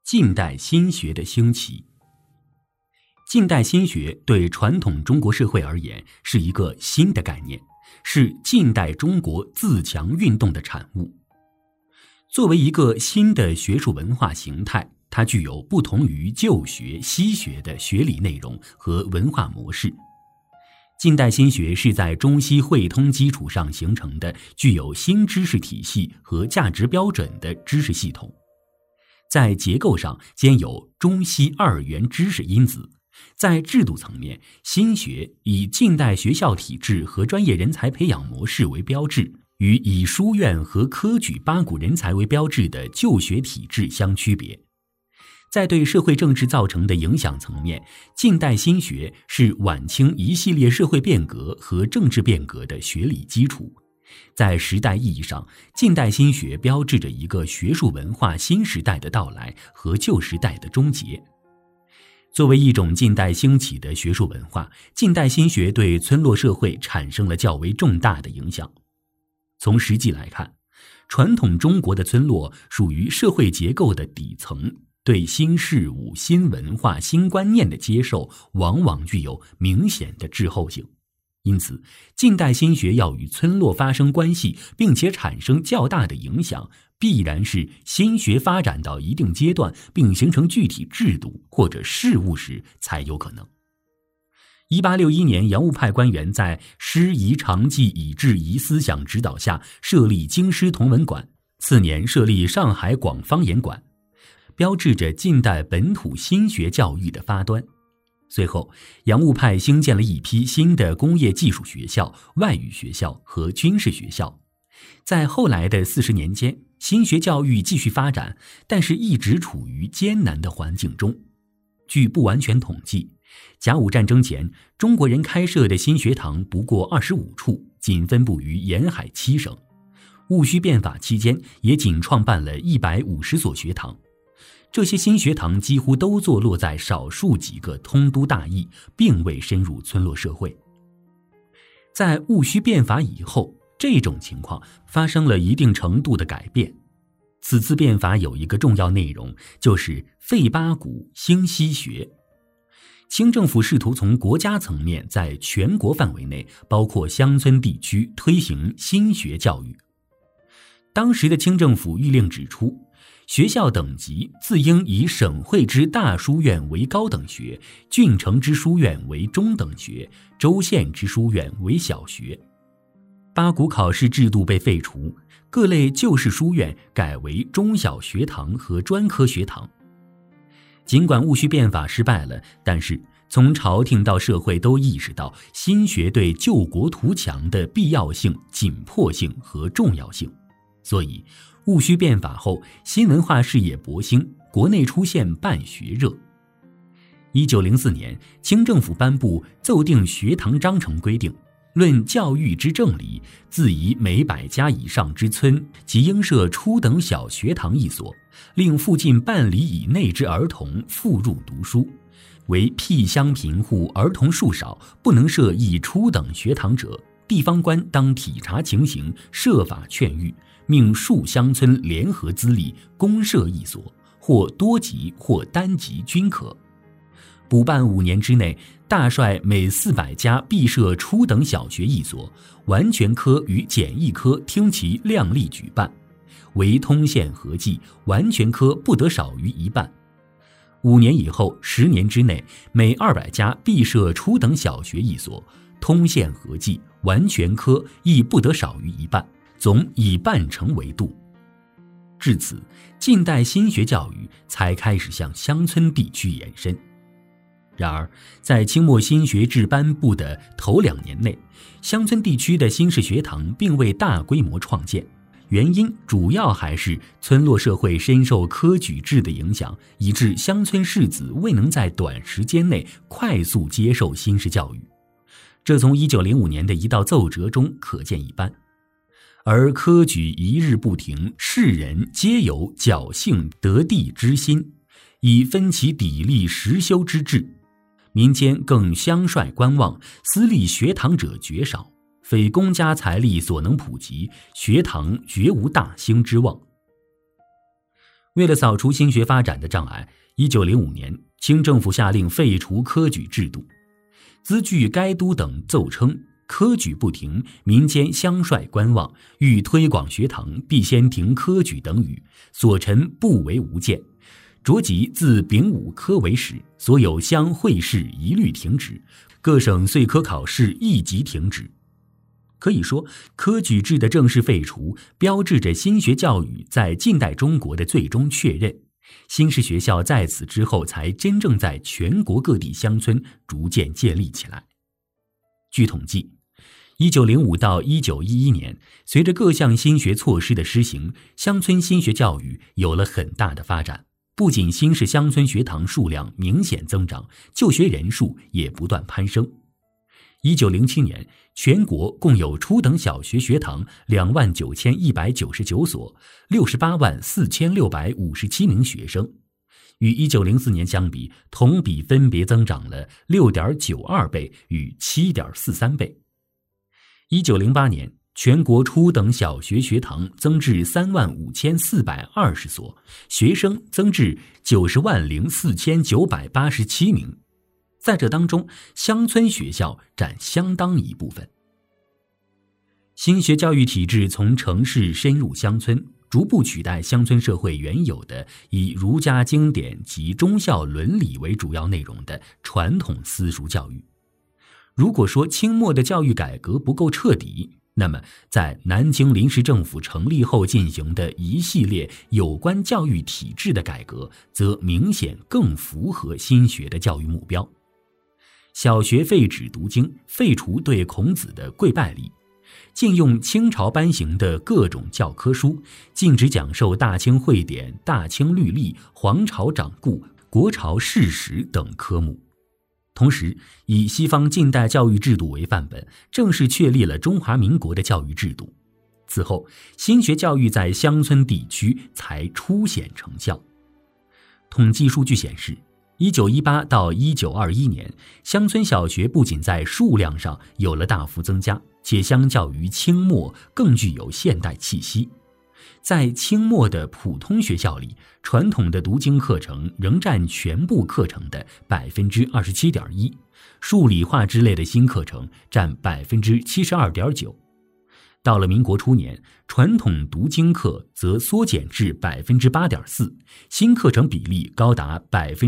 近代新学的兴起。近代新学对传统中国社会而言是一个新的概念，是近代中国自强运动的产物。作为一个新的学术文化形态，它具有不同于旧学、西学的学理内容和文化模式。近代新学是在中西汇通基础上形成的具有新知识体系和价值标准的知识系统，在结构上兼有中西二元知识因子。在制度层面，新学以近代学校体制和专业人才培养模式为标志，与以书院和科举八股人才为标志的旧学体制相区别。在对社会政治造成的影响层面，近代新学是晚清一系列社会变革和政治变革的学理基础。在时代意义上，近代新学标志着一个学术文化新时代的到来和旧时代的终结。作为一种近代兴起的学术文化，近代新学对村落社会产生了较为重大的影响。从实际来看，传统中国的村落属于社会结构的底层，对新事物、新文化、新观念的接受往往具有明显的滞后性。因此，近代新学要与村落发生关系，并且产生较大的影响，必然是新学发展到一定阶段，并形成具体制度或者事务时才有可能。1861年，洋务派官员在师夷长技以制夷思想指导下设立京师同文馆，次年设立上海广方言馆，标志着近代本土新学教育的发端。随后，洋务派兴建了一批新的工业技术学校、外语学校和军事学校。在后来的40年间，新学教育继续发展，但是一直处于艰难的环境中。据不完全统计，甲午战争前，中国人开设的新学堂不过25处，仅分布于沿海7省。戊戌变法期间，也仅创办了150所学堂。这些新学堂几乎都坐落在少数几个通都大邑，并未深入村落社会。在戊戌变法以后，这种情况发生了一定程度的改变。此次变法有一个重要内容，就是废八股兴西学。清政府试图从国家层面在全国范围内，包括乡村地区推行新学教育。当时的清政府谕令指出，学校等级自应以省会之大书院为高等学，郡城之书院为中等学，州县之书院为小学。八股考试制度被废除，各类旧式书院改为中小学堂和专科学堂。尽管戊戌变法失败了，但是从朝廷到社会都意识到新学对救国图强的必要性、紧迫性和重要性。所以戊戌变法后，新文化事业勃兴，国内出现办学热。1904年，清政府颁布奏定学堂章程，规定论教育之正理，自以每100家以上之村，即应设初等小学堂1所，令附近半里以内之儿童复入读书。为僻乡贫户儿童数少，不能设一初等学堂者，地方官当体察情形，设法劝谕，命数乡村联合资力，公设1所，或多级或单级均可。补办5年之内，大率每400家必设初等小学1所，完全科与简易科听其量力举办，为通县合计，完全科不得少于1半。5年以后10年之内，每200家必设初等小学1所，通县合计，完全科亦不得少于1半，总以半成为度。至此，近代新学教育才开始向乡村地区延伸。然而，在清末新学制颁布的头2年内，乡村地区的新式学堂并未大规模创建，原因主要还是村落社会深受科举制的影响，以致乡村士子未能在短时间内快速接受新式教育。这从1905年的一道奏折中可见一斑。而科举一日不停，世人皆有侥幸得第之心，以分其砥砺实修之志。民间更相率观望，私立学堂者绝少，非公家财力所能普及，学堂绝无大兴之望。 为了扫除新学发展的障碍，1905年，清政府下令废除科举制度。兹据该都等奏称，科举不停，民间相率观望，欲推广学堂，必先停科举等语，所陈不为无见。着即自丙午科为始，所有乡会试一律停止，各省岁科考试一即停止。可以说，科举制的正式废除，标志着新学教育在近代中国的最终确认。新式学校在此之后才真正在全国各地乡村逐渐建立起来。据统计，1905到1911年，随着各项新学措施的施行，乡村新学教育有了很大的发展。不仅新式乡村学堂数量明显增长，就学人数也不断攀升。1907年，全国共有初等小学学堂29199所，684657名学生，与1904年相比，同比分别增长了 6.92 倍与 7.43 倍。1908年，全国初等小学学堂增至35420所，学生增至904987名。在这当中，乡村学校占相当一部分。新学教育体制从城市深入乡村，逐步取代乡村社会原有的以儒家经典及忠孝伦理为主要内容的传统私塾教育。如果说清末的教育改革不够彻底，那么在南京临时政府成立后进行的一系列有关教育体制的改革，则明显更符合新学的教育目标。小学废止读经，废除对孔子的跪拜礼，禁用清朝颁行的各种教科书，禁止讲授大清会典、大清律例、皇朝掌故、国朝事实等科目。同时，以西方近代教育制度为范本，正式确立了中华民国的教育制度。此后，新学教育在乡村地区才初显成效。统计数据显示，1918到1921年，乡村小学不仅在数量上有了大幅增加，且相较于清末更具有现代气息。在清末的普通学校里，传统的读经课程仍占全部课程的 27.1%， 数理化之类的新课程占 72.9%。到了民国初年，传统读经课则缩减至 8.4%， 新课程比例高达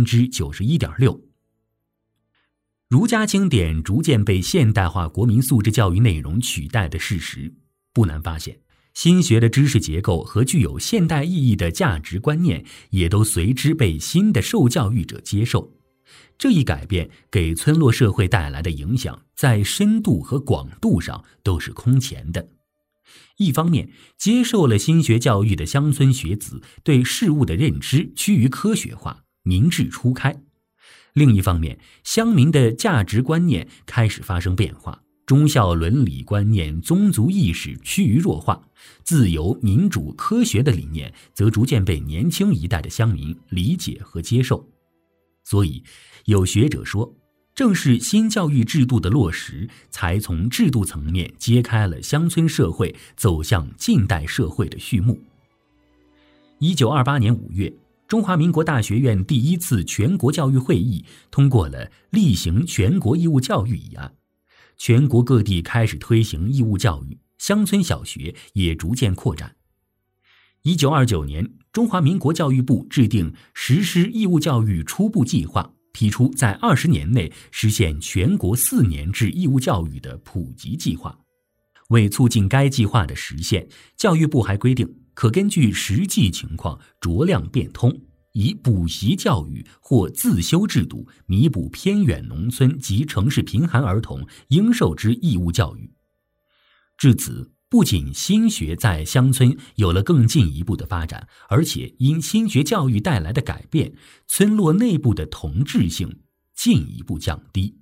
91.6%。儒家经典逐渐被现代化国民素质教育内容取代的事实，不难发现，新学的知识结构和具有现代意义的价值观念也都随之被新的受教育者接受。这一改变给村落社会带来的影响，在深度和广度上都是空前的。一方面，接受了新学教育的乡村学子对事物的认知趋于科学化，民智初开；另一方面，乡民的价值观念开始发生变化，忠孝伦理观念、宗族意识趋于弱化，自由、民主、科学的理念则逐渐被年轻一代的乡民理解和接受。所以，有学者说，正是新教育制度的落实，才从制度层面揭开了乡村社会走向近代社会的序幕。1928年5月，中华民国大学院第一次全国教育会议通过了例行全国义务教育议案，全国各地开始推行义务教育，乡村小学也逐渐扩展。1929年，中华民国教育部制定实施义务教育初步计划，提出在20年内实现全国4年制义务教育的普及计划。为促进该计划的实现，教育部还规定，可根据实际情况酌量变通，以补习教育或自修制度弥补偏远农村及城市贫寒儿童应受之义务教育。至此，不仅新学在乡村有了更进一步的发展，而且因新学教育带来的改变，村落内部的同质性进一步降低。